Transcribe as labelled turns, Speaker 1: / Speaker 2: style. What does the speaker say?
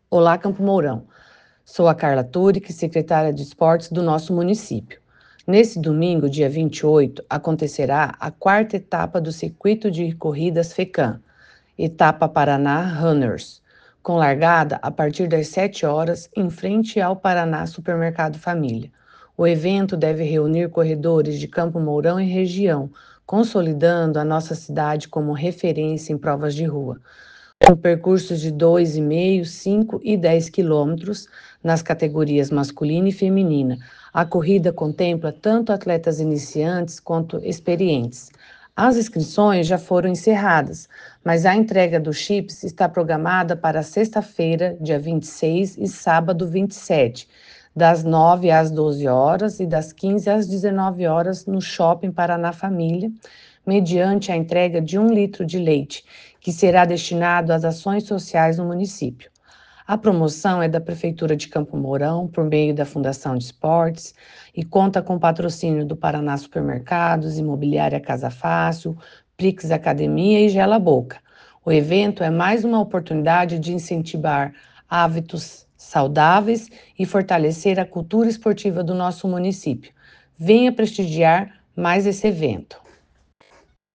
Speaker 1: Olá, Campo Mourão. Sou a Carla Turic, secretária de Esportes do nosso município. Nesse domingo, dia 28, acontecerá a quarta etapa do Circuito de Corridas FECAM, Etapa Paraná Runners, com largada a partir das 7 horas em frente ao Paraná Supermercado Família. O evento deve reunir corredores de Campo Mourão e região, consolidando a nossa cidade como referência em provas de rua com percursos de 2,5, 5 e 10 quilômetros nas categorias masculina e feminina. A corrida contempla tanto atletas iniciantes quanto experientes. As inscrições já foram encerradas, mas a entrega dos chips está programada para sexta-feira, dia 26 e sábado 27, das 9 às 12 horas e das 15 às 19 horas no Shopping Paraná Família, mediante a entrega de 1 litro de leite, que será destinado às ações sociais no município. A promoção é da Prefeitura de Campo Mourão, por meio da Fundação de Esportes, e conta com patrocínio do Paraná Supermercados, Imobiliária Casa Fácil, Prix Academia e Gela Boca. O evento é mais uma oportunidade de incentivar hábitos saudáveis e fortalecer a cultura esportiva do nosso município. Venha prestigiar mais esse evento.